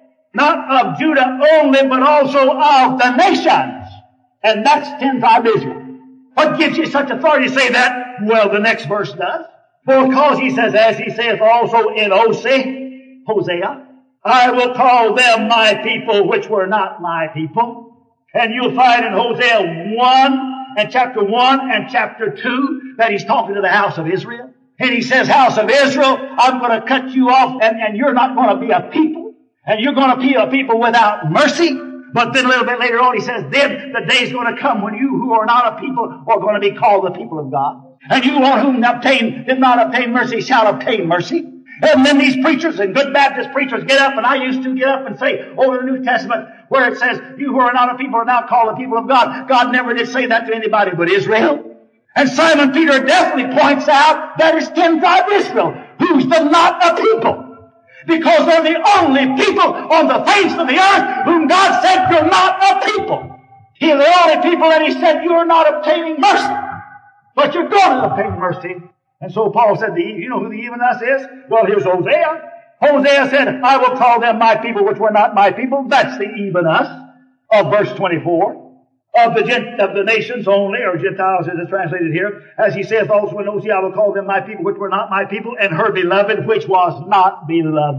but also of the nations. And that's 10 tribes of Israel. What gives you such authority to say that? Well, the next verse does. Because he says, as he saith also in Hosea, I will call them my people which were not my people. And you'll find in Hosea 1 and chapter 1 and chapter 2 that he's talking to the house of Israel. And he says, house of Israel, I'm going to cut you off and you're not going to be a people. And you're going to be a people without mercy. But then a little bit later on he says, then the day's going to come when you who are not a people are going to be called the people of God. And you on whom did not obtain mercy shall obtain mercy. And then these preachers and good Baptist preachers get up, and I used to get up and say over the New Testament where it says, you who are not a people are now called the people of God. God never did say that to anybody but Israel. And Simon Peter definitely points out that it's 10 tribes of Israel who's the not a people. Because they're the only people on the face of the earth whom God said you're not a people. They're the only people that he said you're not obtaining mercy. But you're going to obtain mercy. And so Paul said, you know who the even us is? Well, here's Hosea. Hosea said, I will call them my people which were not my people. That's the even us of verse 24. Of the nations only, or Gentiles as it's translated here, as he saith also in Hosea, I will call them my people which were not my people, and her beloved which was not beloved.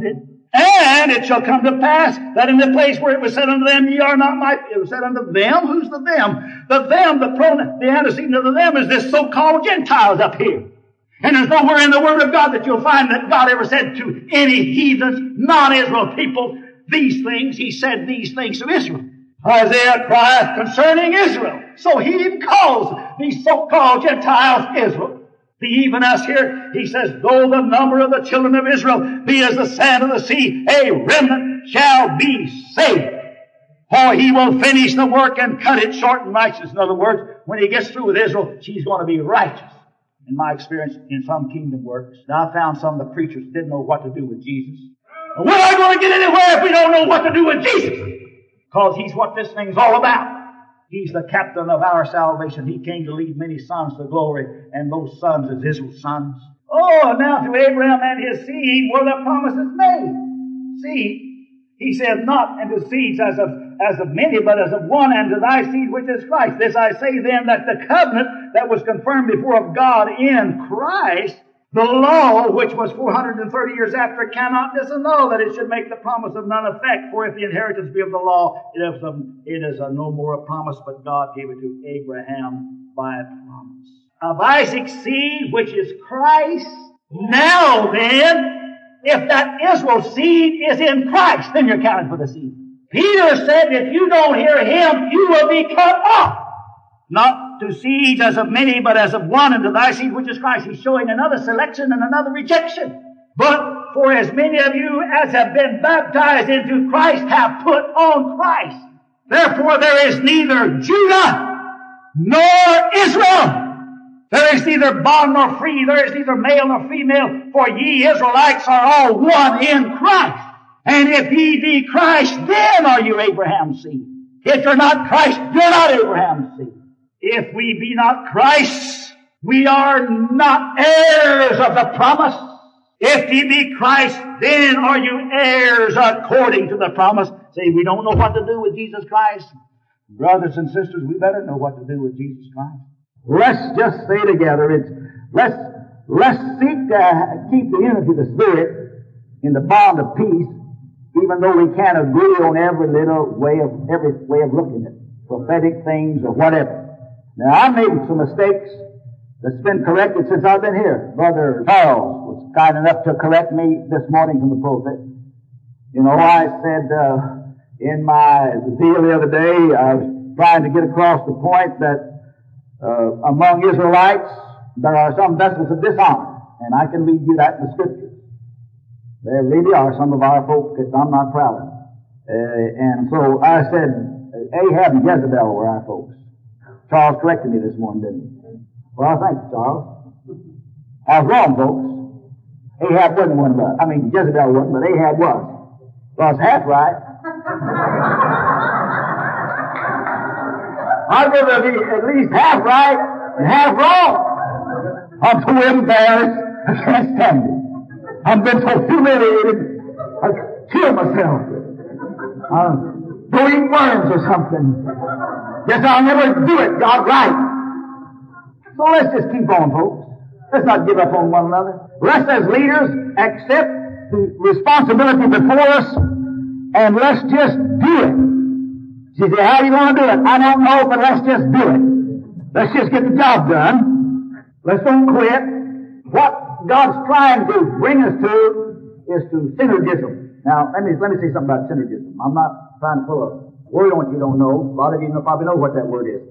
And it shall come to pass that in the place where it was said unto them, ye are not my, it was said unto them, who's the them? The them, the pronoun, the antecedent of the them is this so-called Gentiles up here. And there's nowhere in the Word of God that you'll find that God ever said to any heathens, non-Israel people, these things. He said these things to Israel. Isaiah crieth concerning Israel. So he even calls these so-called Gentiles Israel. Even us here, he says, though the number of the children of Israel be as the sand of the sea, a remnant shall be saved. For he will finish the work and cut it short in righteousness. In other words, when he gets through with Israel, she's going to be righteous. In my experience, in some kingdom works, I found some of the preachers didn't know what to do with Jesus. We're not going to get anywhere if we don't know what to do with Jesus. Because he's what this thing's all about. He's the captain of our salvation. He came to lead many sons to glory, and those sons is Israel's sons. Oh, now to Abraham and his seed were the promises made. See, he said, not unto seeds as of many, but as of one, and to thy seed which is Christ. This I say then, that the covenant that was confirmed before of God in Christ, the law, which was 430 years after, cannot disannul that it should make the promise of none effect. For if the inheritance be of the law, it is no more a promise, but God gave it to Abraham by a promise. Of Isaac's seed, which is Christ. Now then, if that Israel seed is in Christ, then you're counted for the seed. Peter said, if you don't hear him, you will be cut off. Not to seeds as of many, but as of one, and to thy seed which is Christ. He's showing another selection and another rejection. But for as many of you as have been baptized into Christ have put on Christ. Therefore there is neither Judah nor Israel. There is neither bond nor free. There is neither male nor female. For ye Israelites are all one in Christ. And if ye be Christ, then are you Abraham's seed. If you're not Christ, you're not Abraham's seed. If we be not Christ, we are not heirs of the promise. If ye be Christ, then are you heirs according to the promise. See, we don't know what to do with Jesus Christ. Brothers and sisters, we better know what to do with Jesus Christ. Let's just stay together. Let's seek to keep the unity of the Spirit in the bond of peace, even though we can't agree on every way of looking at it, prophetic things or whatever. Now, I made some mistakes that's been corrected since I've been here. Brother Charles was kind enough to correct me this morning from the pulpit. You know, I said in my zeal the other day, I was trying to get across the point that among Israelites there are some vessels of dishonor, and I can read you that in the Scriptures. There really are some of our folks that I'm not proud of. And so I said, Ahab and Jezebel were our folks. Charles corrected me this morning, didn't he? Well, thank you, Charles. I was wrong, folks. Ahab wasn't one of us. I mean, Jezebel wasn't, but Ahab was. Well, I was half right. I'd rather be at least half right and half wrong. I'm so embarrassed, I can't stand it. I've been so humiliated, I kill myself. Go eat worms or something. Guess I'll never do it, God, right. So let's just keep on, folks. Let's not give up on one another. Let's, as leaders, accept the responsibility before us, and let's just do it. You say, how do you want to do it? I don't know, but let's just do it. Let's just get the job done. Let's don't quit. What God's trying to bring us to is to synergism. Now, let me say something about synergism. I'm not trying to pull a word on what you don't know. A lot of you probably know what that word is.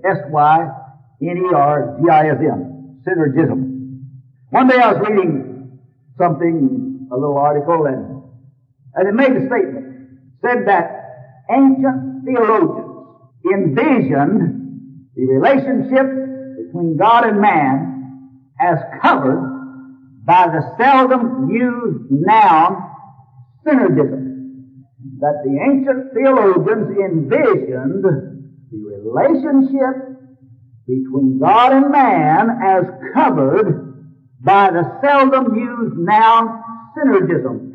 S-Y-N-E-R-G-I-S-M. Synergism. One day I was reading something, a little article, and it made a statement. Said that ancient theologians envisioned the relationship between God and man as covered by the seldom used noun synergism. That the ancient theologians envisioned the relationship between God and man as covered by the seldom used noun synergism.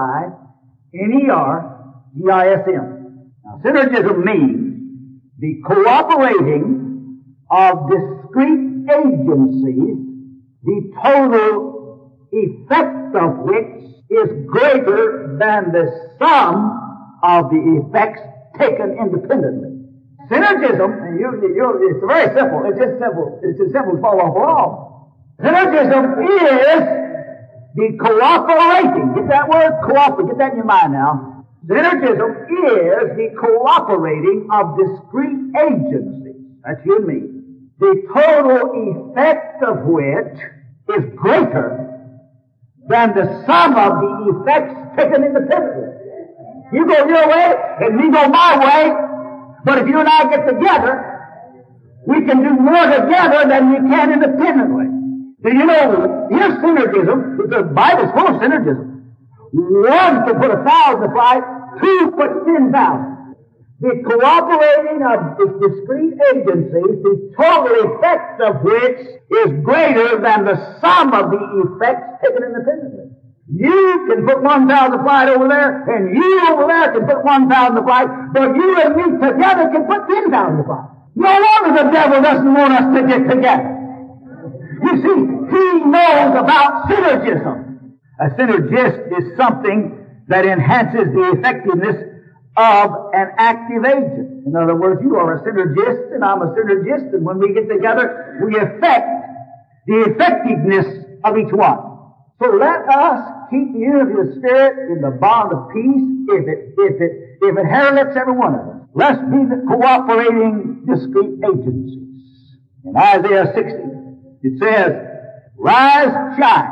S-Y-N-E-R-G-I-S-M. Now, synergism means the cooperating of discrete agencies, the total effect of which is greater than the sum of the effects taken independently. Synergism, and it's very simple. It's just simple. It's as simple as fall off a log. Synergism is the cooperating. Get that word cooperate. Get that in your mind now. Synergism is the cooperating of discrete agencies. That's you and me. The total effect of which is greater than the sum of the effects taken independently. You go your way, and me go my way, but if you and I get together, we can do more together than we can independently. Do you know, here's synergism. The Bible's full of synergism. One can put 1,000 to flight, two puts 10,000. The cooperating of the discrete agencies, the total effect of which is greater than the sum of the effects taken independently. You can put 1,000 flight over there, and you over there can put 1,000 flight, but you and me together can put 10,000 flight. No wonder the devil doesn't want us to get together. You see, he knows about synergism. A synergist is something that enhances the effectiveness of an active agent. In other words, you are a synergist and I'm a synergist, and when we get together, we affect the effectiveness of each one. So let us keep the unity of the Spirit in the bond of peace if it heralds every one of us. Let's be the cooperating discrete agencies. In Isaiah 60, it says, "Rise, shine,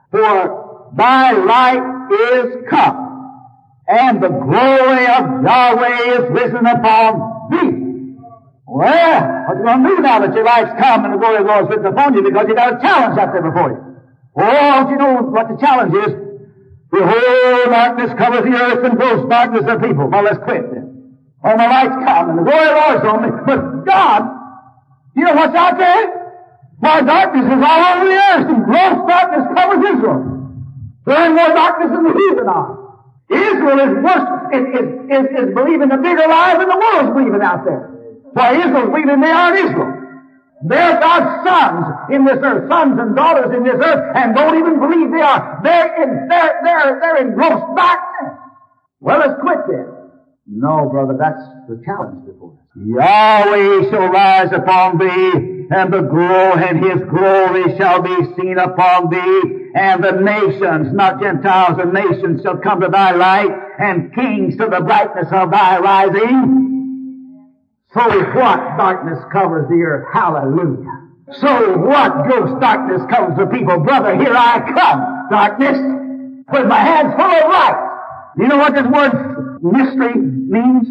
for thy light is come, and the glory of Yahweh is risen upon thee." Well, what you going to do now that your light's come and the glory of the Lord is risen upon you? Because you got a challenge out there before you. Oh, don't you know what the challenge is? Behold, darkness covers the earth, and gross darkness of people. Well, let's quit then. Oh, my light's come, and the glory of the Lord is on me. But God, you know what's out there? Why, darkness is all over the earth, and gross darkness covers Israel. There ain't more darkness than the heathen are. Israel is worse, is believing a bigger lie than the world's believing out there. Why, Israel's believing they aren't Israel. They're God's sons in this earth, sons and daughters in this earth, and don't even believe they are. They're in gross darkness. Well, let's quit then. No, brother, that's the challenge before us. Yahweh shall rise upon thee, and his glory shall be seen upon thee, and the nations, not Gentiles, the nations shall come to thy light, and kings to the brightness of thy rising. So what darkness covers the earth? Hallelujah. So what gross darkness covers the people? Brother, here I come, darkness, with my hands full of light. You know what this word mystery means?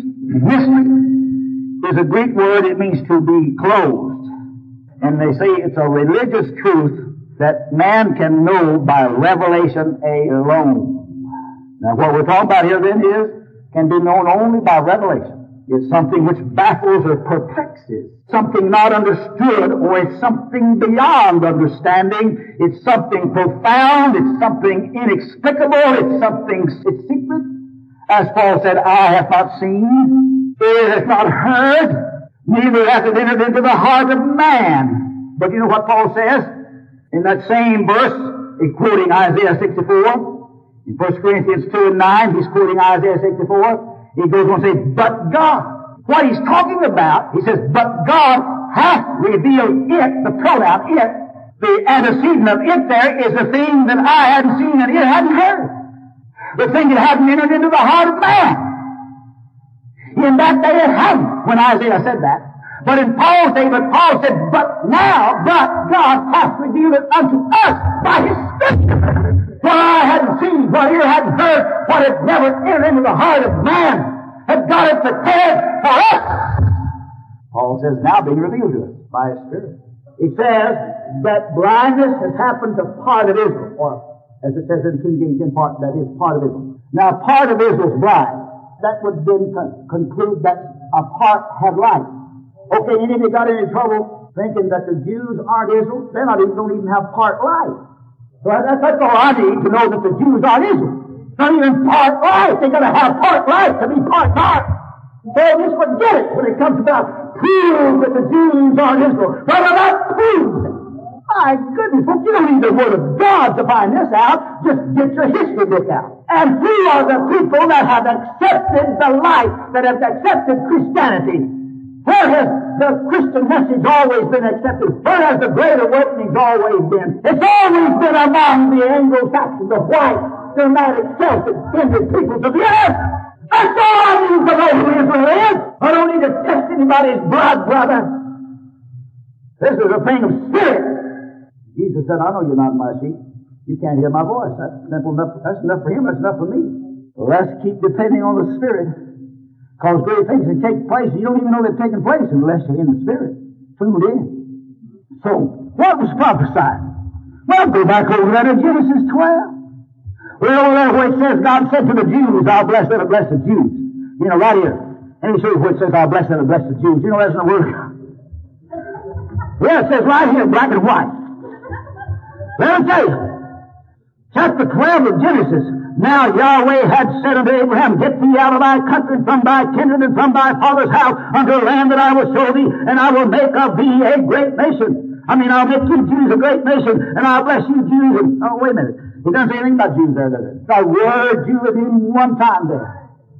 Mystery is a Greek word. It means to be closed. And they say it's a religious truth that man can know by revelation alone. Now what we're talking about here then can be known only by revelation. It's something which baffles or perplexes, something not understood, or it's something beyond understanding. It's something profound, it's something inexplicable, it's secret. As Paul said, eye hath not seen, ear hath not heard, neither hath it entered into the heart of man. But you know what Paul says? In that same verse, he's quoting Isaiah 64. In 1 Corinthians 2 and 9, he's quoting Isaiah 64. He goes on to say, but God. What he's talking about, he says, but God hath revealed it, the pronoun it. The antecedent of it there is the thing that I hadn't seen and it hadn't heard. The thing that hadn't entered into the heart of man. In that day it hadn't, when Isaiah said that. But in Paul's day, Paul said, but God hath revealed it unto us by His Scripture. What I hadn't seen, what ear hadn't heard, what had never entered into the heart of man, had got it prepared for us. Paul says, now being revealed to us by His Spirit. He says that blindness has happened to part of Israel, or as it says in King James, in part, that is part of Israel. Now part of Israel's blind. That would then conclude that a part had light. Okay, any of you got any trouble thinking that the Jews aren't Israel? They don't even have part light. So that's all I need to know, that the Jews aren't Israel. Not even part light. They gotta have part light to be part dark. So just forget it when it comes about prove that the Jews aren't Israel. Brother, that proves it. My goodness, well, you don't need the Word of God to find this out. Just get your history book out. And who are the people that have accepted the light, that have accepted Christianity? Where has the Christian message always been accepted? Where has the Great Awakening always been? It's always been among the Anglo-Saxons, the white, dramatic, self-extended peoples of the earth. That's all I need to know who Israel is. I don't need to test anybody's blood, brother. This is a thing of spirit. Jesus said, I know you're not my sheep. You can't hear my voice. That's simple enough. That's enough for him. That's enough for me. Let's keep depending on the Spirit. Because great things that take place, you don't even know they've taken place unless you're in the Spirit. Clued in. So, what was prophesied? Well, go back over there to Genesis 12. Well, over there where it says, God said to the Jews, I'll bless them and bless the Jews. You know, right here. And he shows where it says, I'll bless them and bless the Jews. You know, that's in the Word of God. Yeah, it says right here, black and white. Let me tell you, chapter 12 of Genesis. Now Yahweh had said unto Abraham, get thee out of thy country, from thy kindred, and from thy father's house, unto a land that I will show thee, and I will make of thee a great nation. I'll make you Jews a great nation, and I'll bless you Jews. Oh, wait a minute. He doesn't say anything about Jews there, does it? The word Jew is in one time there.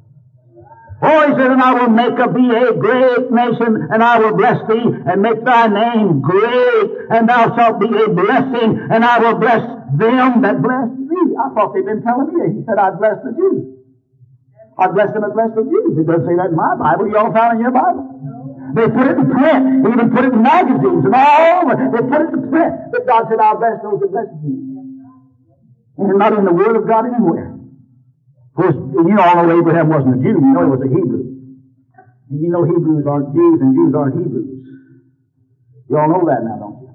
Oh, he says, and I will make of thee a great nation, and I will bless thee, and make thy name great, and thou shalt be a blessing, and I will bless them that bless thee. I thought they'd been telling me. He said, I'd bless the Jews. I'd bless them and bless the Jews. It doesn't say that in my Bible. You all found it in your Bible. They put it in print. They even put it in magazines and all over. They put it in print. But God said, I'll bless those that bless you. And it's not in the Word of God anywhere. Of course, you all know Abraham wasn't a Jew. You know he was a Hebrew. And you know Hebrews aren't Jews and Jews aren't Hebrews. You all know that now, don't you?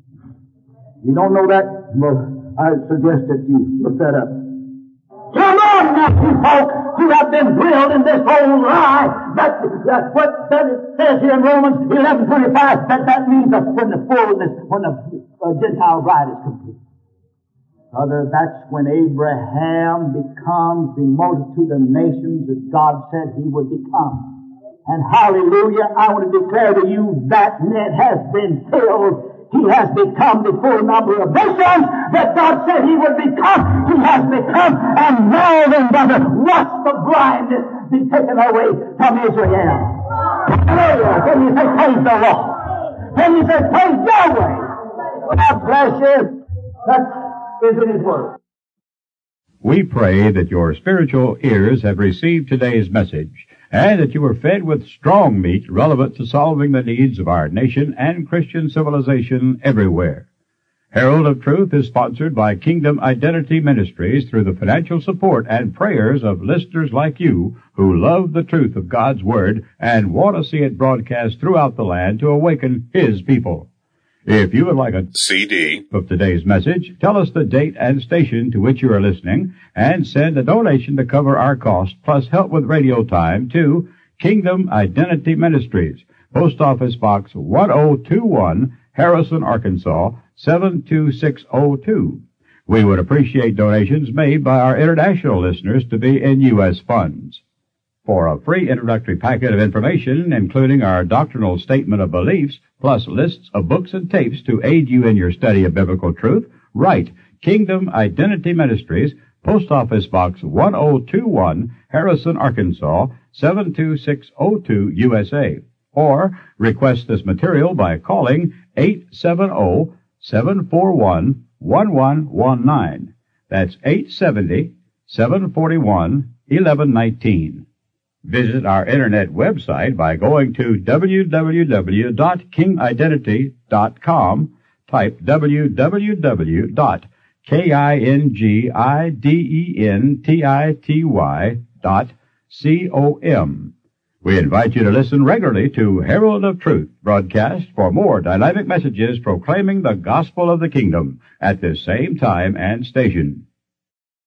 You don't know that? Well, I suggest that you look that up. Come on now, people who have been drilled in this whole lie. That's what it says here in Romans 11:25. That means that when the fullness, when the Gentile bride is complete. Brother, that's when Abraham becomes the multitude of nations that God said he would become. And hallelujah, I want to declare to you that net has been filled. He has become the full number of nations that God said he would become. He has become. And now then, brother, watch the blindness be taken away from Israel. Hallelujah. Can you say, praise the Lord? Can you say, praise Yahweh? God bless you. That's is in His Word. We pray that your spiritual ears have received today's message and that you were fed with strong meat relevant to solving the needs of our nation and Christian civilization everywhere. Herald of Truth is sponsored by Kingdom Identity Ministries through the financial support and prayers of listeners like you who love the truth of God's Word and want to see it broadcast throughout the land to awaken His people. If you would like a CD of today's message, tell us the date and station to which you are listening, and send a donation to cover our costs, plus help with radio time, to Kingdom Identity Ministries, Post Office Box 1021, Harrison, Arkansas, 72602. We would appreciate donations made by our international listeners to be in U.S. funds. For a free introductory packet of information, including our doctrinal statement of beliefs, plus lists of books and tapes to aid you in your study of biblical truth, write Kingdom Identity Ministries, Post Office Box 1021, Harrison, Arkansas, 72602, USA. Or request this material by calling 870-741-1119. That's 870-741-1119. Visit our internet website by going to www.kingidentity.com. Type www.kingidentity.com. We invite you to listen regularly to Herald of Truth broadcast for more dynamic messages proclaiming the gospel of the kingdom at this same time and station.